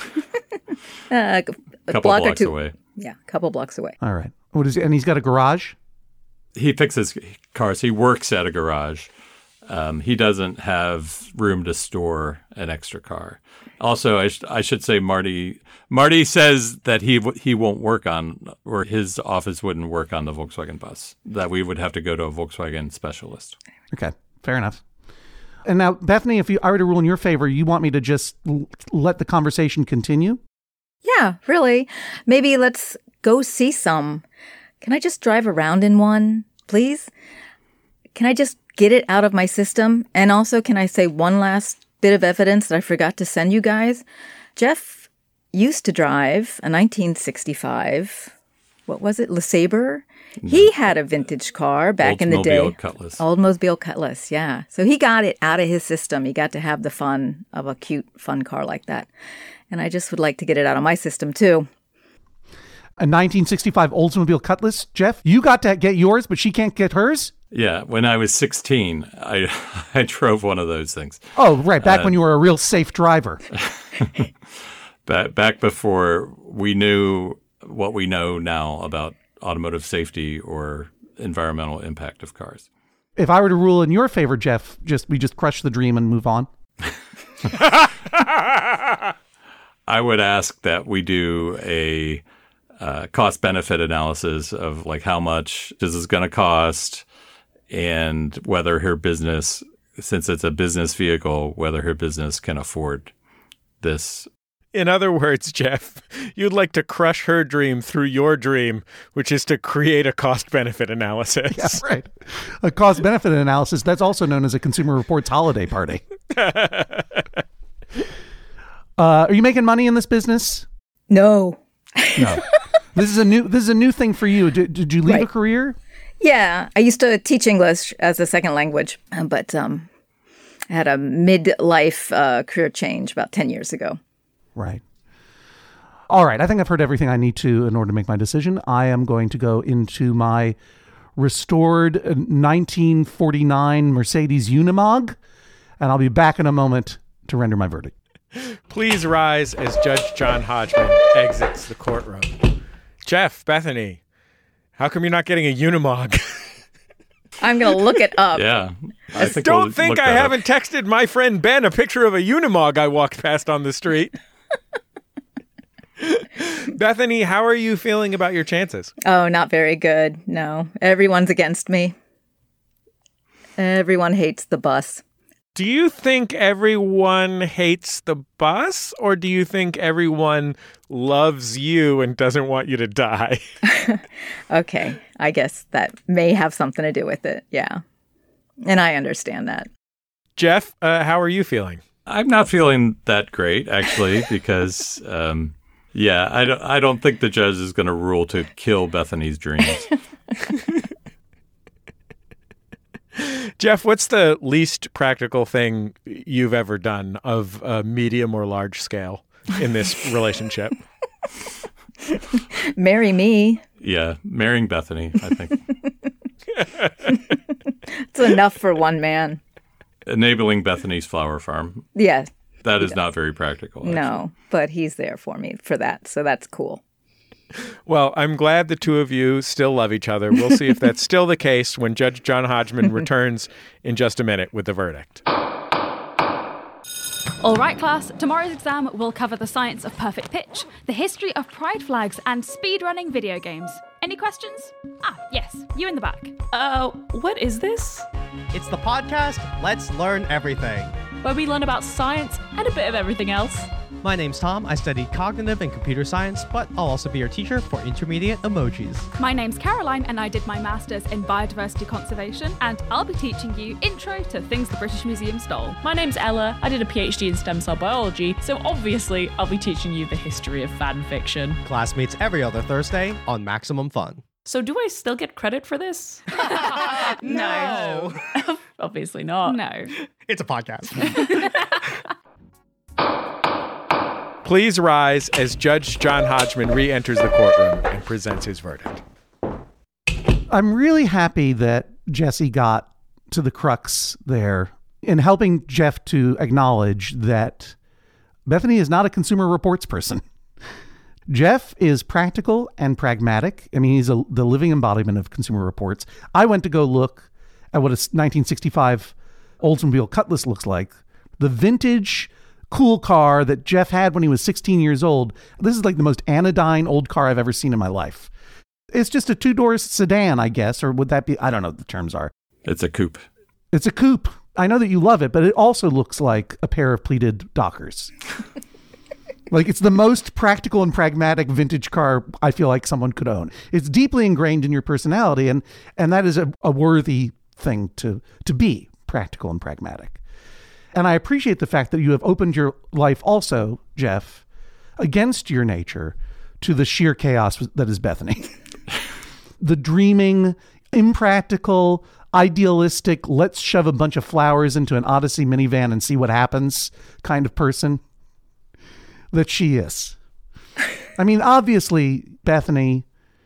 A couple block blocks or 2 away. Yeah, a couple blocks away. All right. And he's got a garage? He fixes cars. He works at a garage. He doesn't have room to store an extra car. Also, I should say Marty says that he won't work on, or his office wouldn't work on the Volkswagen bus, that we would have to go to a Volkswagen specialist. Okay, fair enough. And now, Bethany, if I were to rule in your favor, you want me to just let the conversation continue? Yeah, really. Maybe let's go see some. Can I just drive around in one, please? Can I just get it out of my system. And also, can I say one last bit of evidence that I forgot to send you guys? Jeff used to drive a 1965, what was it, LeSabre? No. He had a vintage car back in the day. Oldsmobile Cutlass, yeah. So he got it out of his system. He got to have the fun of a cute, fun car like that. And I just would like to get it out of my system, too. A 1965 Oldsmobile Cutlass, Jeff? You got to get yours, but she can't get hers? Yeah, when I was 16, I drove one of those things. Oh, right, back when you were a real safe driver. back before we knew what we know now about automotive safety or environmental impact of cars. If I were to rule in your favor, Jeff, we just crush the dream and move on. I would ask that we do a cost-benefit analysis of like how much this is going to cost and whether her business, since it's a business vehicle, whether her business can afford this. In other words, Jeff, you'd like to crush her dream through your dream, which is to create a cost-benefit analysis. Yeah, right. A cost-benefit analysis, that's also known as a Consumer Reports holiday party. Are you making money in this business? No. No. This is a new thing for you. Did you leave a career? Yeah. I used to teach English as a second language, but I had a midlife career change about 10 years ago. Right. All right. I think I've heard everything I need to in order to make my decision. I am going to go into my restored 1949 Mercedes Unimog, and I'll be back in a moment to render my verdict. Please rise as Judge John Hodgman exits the courtroom. Jeff, Bethany, how come you're not getting a Unimog? I'm going to look it up. Yeah. Don't think I haven't texted my friend Ben a picture of a Unimog I walked past on the street. Bethany, how are you feeling about your chances? Oh, not very good. No. Everyone's against me. Everyone hates the bus. Do you think everyone hates the bus, or do you think everyone loves you and doesn't want you to die? Okay. I guess that may have something to do with it. Yeah. And I understand that. Jeff, how are you feeling? I'm not feeling that great, actually, because, I don't think the judge is going to rule to kill Bethany's dreams. Jeff, what's the least practical thing you've ever done of a medium or large scale in this relationship? Marry me. Yeah, marrying Bethany, I think. It's enough for one man. Enabling Bethany's flower farm. Yeah. That is not very practical. Actually. No, but he's there for me for that, so that's cool. Well, I'm glad the two of you still love each other. We'll see if that's still the case when Judge John Hodgman returns in just a minute with the verdict. All right, class. Tomorrow's exam will cover the science of perfect pitch, the history of pride flags, and speedrunning video games. Any questions? Yes, you in the back. What is this? It's the podcast Let's Learn Everything, where we learn about science and a bit of everything else. My name's Tom. I studied cognitive and computer science, but I'll also be your teacher for intermediate emojis. My name's Caroline, and I did my master's in biodiversity conservation, and I'll be teaching you intro to things the British Museum stole. My name's Ella. I did a PhD in stem cell biology, so obviously I'll be teaching you the history of fan fiction. Class meets every other Thursday on Maximum Fun. So do I still get credit for this? No. Obviously not. No. It's a podcast. Please rise as Judge John Hodgman re-enters the courtroom and presents his verdict. I'm really happy that Jesse got to the crux there in helping Jeff to acknowledge that Bethany is not a Consumer Reports person. Jeff is practical and pragmatic. I mean, he's the living embodiment of Consumer Reports. I went to go look at what a 1965 Oldsmobile Cutlass looks like. The vintage cool car that Jeff had when he was 16 years old. This is like the most anodyne old car I've ever seen in my life. It's just a two-door sedan, I guess, or would that be? I don't know what the terms are. It's a coupe. It's a coupe. I know that you love it, but it also looks like a pair of pleated Dockers. Like, it's the most practical and pragmatic vintage car I feel like someone could own. It's deeply ingrained in your personality, and that is a worthy thing to be, practical and pragmatic. And I appreciate the fact that you have opened your life also, Jeff, against your nature to the sheer chaos that is Bethany. The dreaming, impractical, idealistic, let's shove a bunch of flowers into an Odyssey minivan and see what happens kind of person that she is. I mean, obviously, Bethany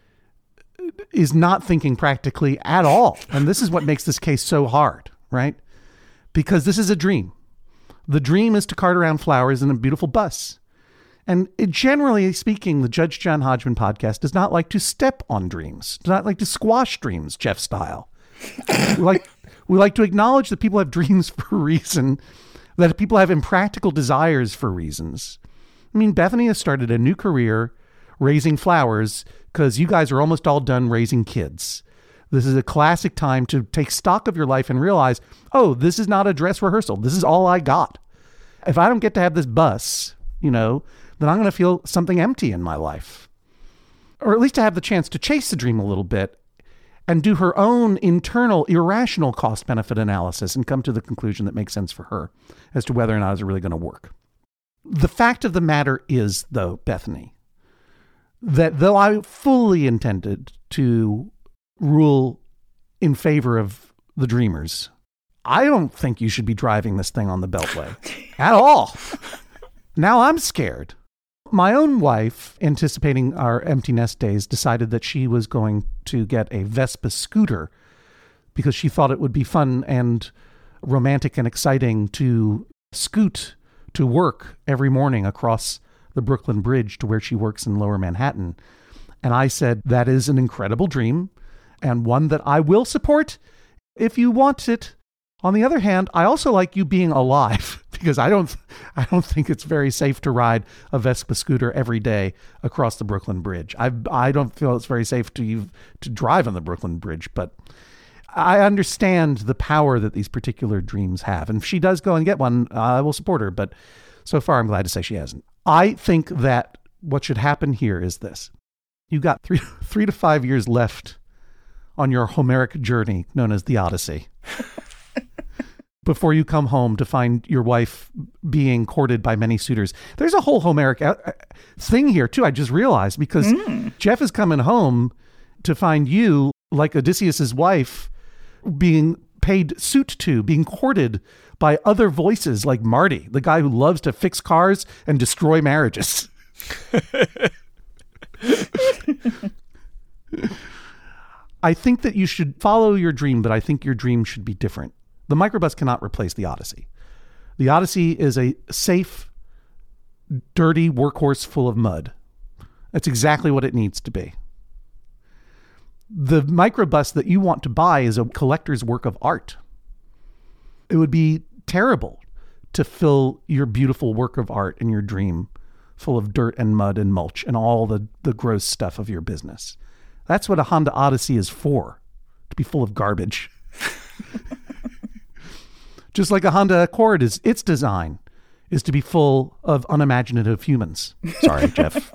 is not thinking practically at all. And this is what makes this case so hard, right? Because this is a dream. The dream is to cart around flowers in a beautiful bus. And generally speaking, the Judge John Hodgman podcast does not like to step on dreams, does not like to squash dreams, Jeff style. We like to acknowledge that people have dreams for a reason, that people have impractical desires for reasons. I mean, Bethany has started a new career raising flowers because you guys are almost all done raising kids. This is a classic time to take stock of your life and realize, oh, this is not a dress rehearsal. This is all I got. If I don't get to have this bus, then I'm going to feel something empty in my life. Or at least to have the chance to chase the dream a little bit and do her own internal irrational cost-benefit analysis and come to the conclusion that makes sense for her as to whether or not it's really going to work. The fact of the matter is, though, Bethany, that though I fully intended to rule in favor of the dreamers, I don't think you should be driving this thing on the Beltway at all. Now I'm scared. My own wife, anticipating our empty nest days, decided that she was going to get a Vespa scooter because she thought it would be fun and romantic and exciting to scoot to work every morning across the Brooklyn Bridge to where she works in Lower Manhattan. And I said, that is an incredible dream and one that I will support if you want it. On the other hand, I also like you being alive because I don't think it's very safe to ride a Vespa scooter every day across the Brooklyn Bridge. I don't feel it's very safe to drive on the Brooklyn Bridge, but I understand the power that these particular dreams have. And if she does go and get one, I will support her. But so far, I'm glad to say she hasn't. I think that what should happen here is this. You've got three to 5 years left on your Homeric journey known as the Odyssey. Before you come home to find your wife being courted by many suitors. There's a whole Homeric thing here, too, I just realized, because Jeff is coming home to find you, like Odysseus's wife, being paid suit to, being courted by other voices like Marty, the guy who loves to fix cars and destroy marriages. I think that you should follow your dream, but I think your dream should be different. The microbus cannot replace the Odyssey. The Odyssey is a safe, dirty workhorse full of mud. That's exactly what it needs to be. The microbus that you want to buy is a collector's work of art. It would be terrible to fill your beautiful work of art and your dream full of dirt and mud and mulch and all the gross stuff of your business. That's what a Honda Odyssey is for, to be full of garbage. Just like a Honda Accord is, its design is to be full of unimaginative humans. Sorry, Jeff.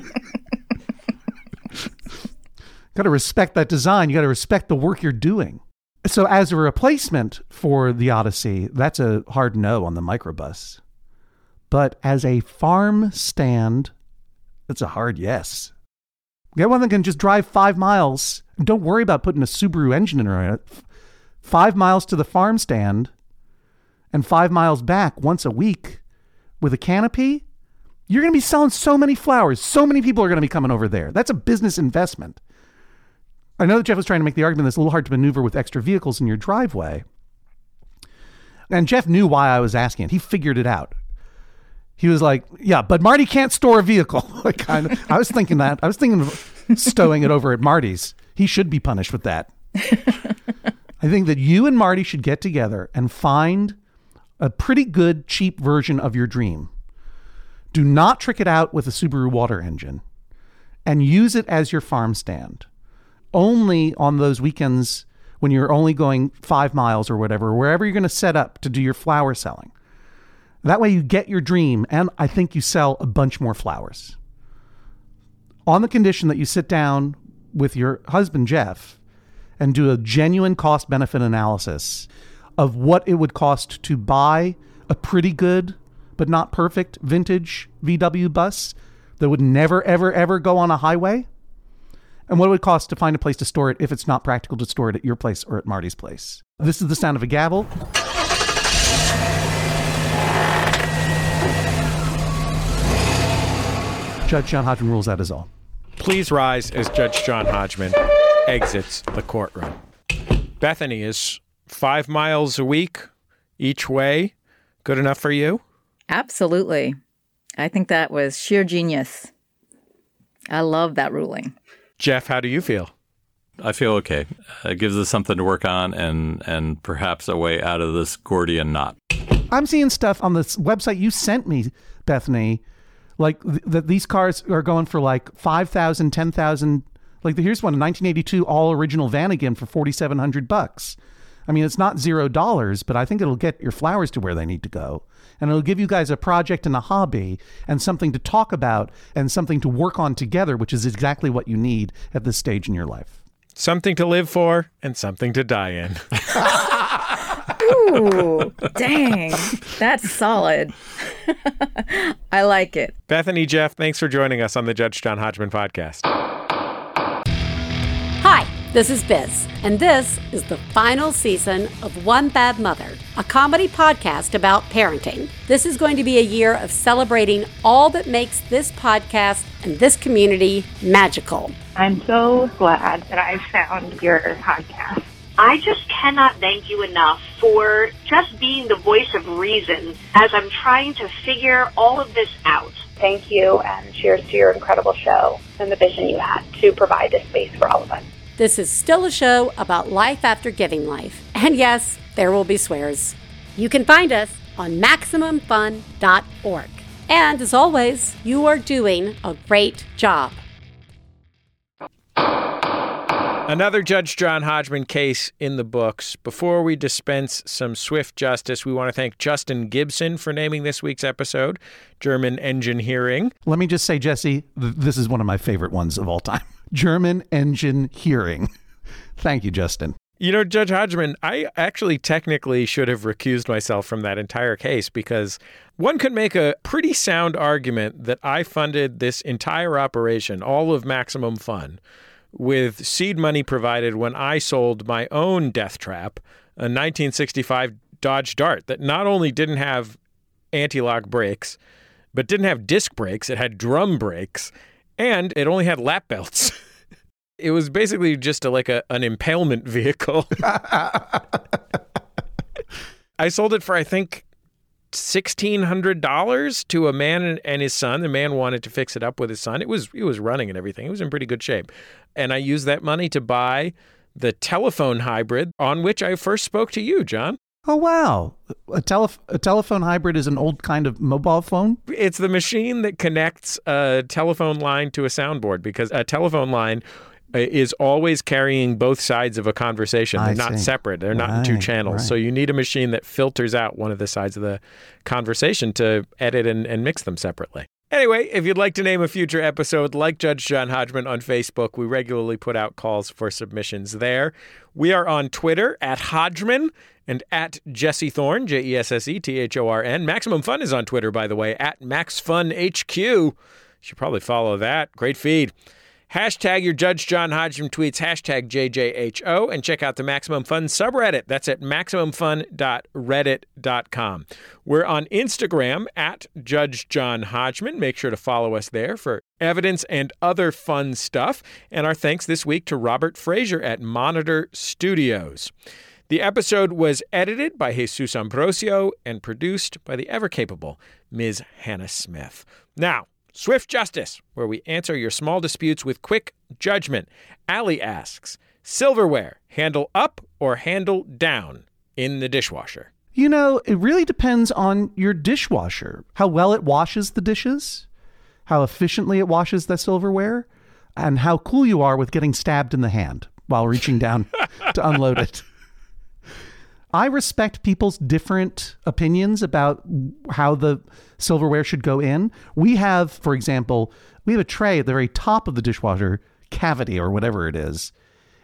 Got to respect that design. You got to respect the work you're doing. So as a replacement for the Odyssey, that's a hard no on the microbus. But as a farm stand, it's a hard yes. Get one that can just drive 5 miles. And don't worry about putting a Subaru engine in it. 5 miles to the farm stand and 5 miles back once a week with a canopy. You're going to be selling so many flowers. So many people are going to be coming over there. That's a business investment. I know that Jeff was trying to make the argument that it's a little hard to maneuver with extra vehicles in your driveway. And Jeff knew why I was asking it. He figured it out. He was like, yeah, but Marty can't store a vehicle. I was thinking that. I was thinking of stowing it over at Marty's. He should be punished with that. I think that you and Marty should get together and find a pretty good, cheap version of your dream. Do not trick it out with a Subaru water engine and use it as your farm stand. Only on those weekends when you're only going 5 miles or whatever, wherever you're going to set up to do your flower selling. That way you get your dream, and I think you sell a bunch more flowers. On the condition that you sit down with your husband, Jeff, and do a genuine cost-benefit analysis of what it would cost to buy a pretty good but not perfect vintage VW bus that would never, ever, ever go on a highway, and what it would cost to find a place to store it if it's not practical to store it at your place or at Marty's place. This is the sound of a gavel. Judge John Hodgman rules that is all. Please rise as Judge John Hodgman exits the courtroom. Bethany, is 5 miles a week each way good enough for you? Absolutely. I think that was sheer genius. I love that ruling. Jeff, how do you feel? I feel okay. It gives us something to work on and perhaps a way out of this Gordian knot. I'm seeing stuff on this website you sent me, Bethany, like that these cars are going for like $5,000, $10,000. Like here's one, a 1982 all original Vanagon for $4,700. I mean, it's not $0, but I think it'll get your flowers to where they need to go. And it'll give you guys a project and a hobby and something to talk about and something to work on together, which is exactly what you need at this stage in your life. Something to live for and something to die in. Ooh, dang. That's solid. I like it. Bethany, Jeff, thanks for joining us on the Judge John Hodgman podcast. Hi, this is Biz, and this is the final season of One Bad Mother, a comedy podcast about parenting. This is going to be a year of celebrating all that makes this podcast and this community magical. I'm so glad that I found your podcast. I just cannot thank you enough for just being the voice of reason as I'm trying to figure all of this out. Thank you, and cheers to your incredible show and the vision you had to provide this space for all of us. This is still a show about life after giving life. And yes, there will be swears. You can find us on MaximumFun.org. And as always, you are doing a great job. Another Judge John Hodgman case in the books. Before we dispense some swift justice, we want to thank Justin Gibson for naming this week's episode, German Engine Hearing. Let me just say, Jesse, this is one of my favorite ones of all time. German Engine Hearing. Thank you, Justin. You know, Judge Hodgman, I actually technically should have recused myself from that entire case because one could make a pretty sound argument that I funded this entire operation, all of Maximum Fun, with seed money provided when I sold my own death trap, a 1965 Dodge Dart that not only didn't have anti-lock brakes, but didn't have disc brakes. It had drum brakes, and it only had lap belts. It was basically just an impalement vehicle. I sold it for, I think, $1,600 to a man and his son. The man wanted to fix it up with his son. It was running and everything. It was in pretty good shape. And I used that money to buy the telephone hybrid on which I first spoke to you, John. Oh, wow. A telephone hybrid is an old kind of mobile phone? It's the machine that connects a telephone line to a soundboard, because a telephone line is always carrying both sides of a conversation. They're not separate. They're not in two channels. Right. So you need a machine that filters out one of the sides of the conversation to edit and mix them separately. Anyway, if you'd like to name a future episode, like Judge John Hodgman on Facebook, we regularly put out calls for submissions there. We are on Twitter at Hodgman and at Jesse Thorn, JESSETHORN. Maximum Fun is on Twitter, by the way, at MaxFunHQ. You should probably follow that. Great feed. Hashtag your Judge John Hodgman tweets, hashtag JJHO, and check out the Maximum Fun subreddit. That's at MaximumFun.reddit.com. We're on Instagram at Judge John Hodgman. Make sure to follow us there for evidence and other fun stuff. And our thanks this week to Robert Frazier at Monitor Studios. The episode was edited by Jesus Ambrosio and produced by the ever-capable Ms. Hannah Smith. Now, Swift Justice, where we answer your small disputes with quick judgment. Allie asks, silverware, handle up or handle down in the dishwasher? You know, it really depends on your dishwasher. How well it washes the dishes, how efficiently it washes the silverware, and how cool you are with getting stabbed in the hand while reaching down to unload it. I respect people's different opinions about how the silverware should go in. We have, for example, a tray at the very top of the dishwasher cavity or whatever it is.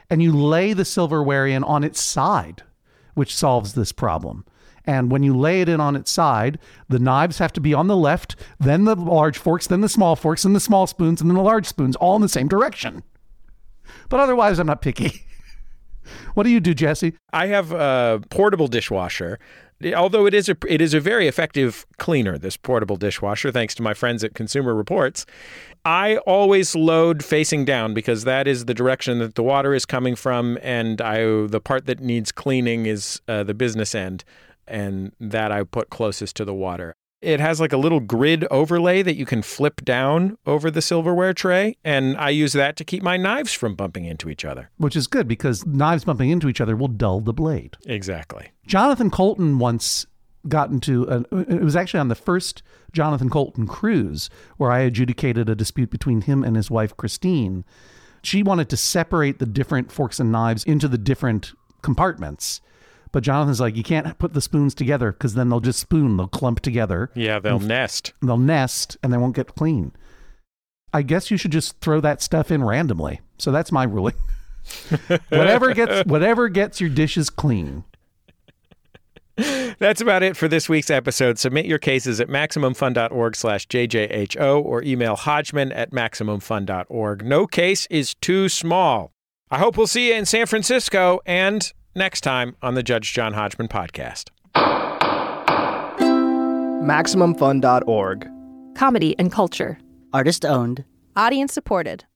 and you lay the silverware in on its side, which solves this problem. And when you lay it in on its side, the knives have to be on the left, then the large forks, then the small forks, then the small spoons, and then the large spoons, all in the same direction. But otherwise, I'm not picky. What do you do, Jesse? I have a portable dishwasher. Although it is a very effective cleaner, this portable dishwasher, thanks to my friends at Consumer Reports. I always load facing down because that is the direction that the water is coming from, and the part that needs cleaning is the business end, and that I put closest to the water. It has like a little grid overlay that you can flip down over the silverware tray, and I use that to keep my knives from bumping into each other. Which is good because knives bumping into each other will dull the blade. Exactly. Jonathan Coulton once got into it was actually on the first Jonathan Coulton cruise where I adjudicated a dispute between him and his wife, Christine. She wanted to separate the different forks and knives into the different compartments. But Jonathan's like, you can't put the spoons together because then they'll just spoon. They'll clump together. Yeah, they'll nest. They'll nest and they won't get clean. I guess you should just throw that stuff in randomly. So that's my ruling. Whatever gets your dishes clean. That's about it for this week's episode. Submit your cases at MaximumFun.org/JJHO or email Hodgman@MaximumFun.org. No case is too small. I hope we'll see you in San Francisco and next time on the Judge John Hodgman podcast. MaximumFun.org. Comedy and culture. Artist owned. Audience supported.